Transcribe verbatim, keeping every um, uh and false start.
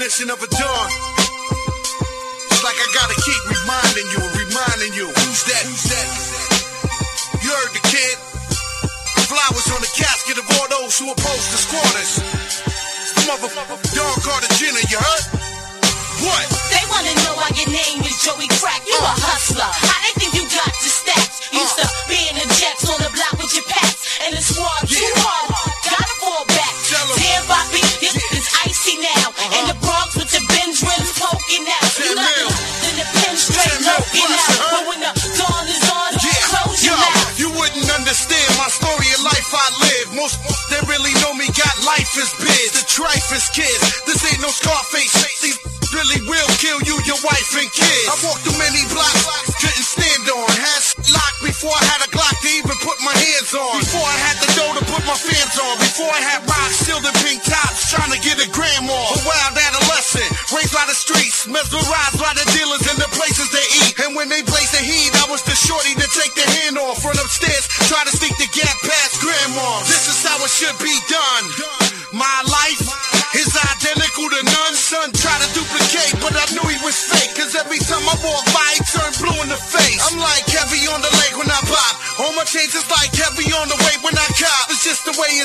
definition of a dawn. It's like I gotta keep reminding you and reminding you. Who's that? Who's that? You heard the kid. Flowers on the casket of all those who oppose the squatters. It's the motherfucker Don Carter Junior, you heard? What? They wanna know why your name is Joey Crack. You uh. a hustler. How they think you got your stacks? Used uh. to be in the jacks on the block with your packs. And the squad yeah. too hard. Gotta fall back. Damn, Bobby, this is icy now. Uh-huh. And the Bronx with your Benz rims poking out. You nothing than the pin straight poking out. But when the dawn is on, yeah. close your mouth. You wouldn't understand my story of life I live. Most that really know me got life as biz. The trife is kids. This ain't no Scarface. These really will kill you, your wife and kids. I walked through many blocks, couldn't stand on. Had locked before I had a Glock to even put my hands on. Before I had the dough to put my fans on. Before I had rocks, sealed in pink tops, trying to get a gram off. A wild adolescent, raised by the streets, mesmerized by the dealers and the places they eat. And when they blaze the heat, I was the shorty to take the hand off. Run upstairs, try to sneak the gap past grandma. This is how it should be done. My life is identical to none. Son tried to duplicate, but I knew he was fake. Cause every time I walk by, he turned blue in the face. I'm like heavy on the leg when I pop. All my chains is like heavy on the way when I cop. It's just the way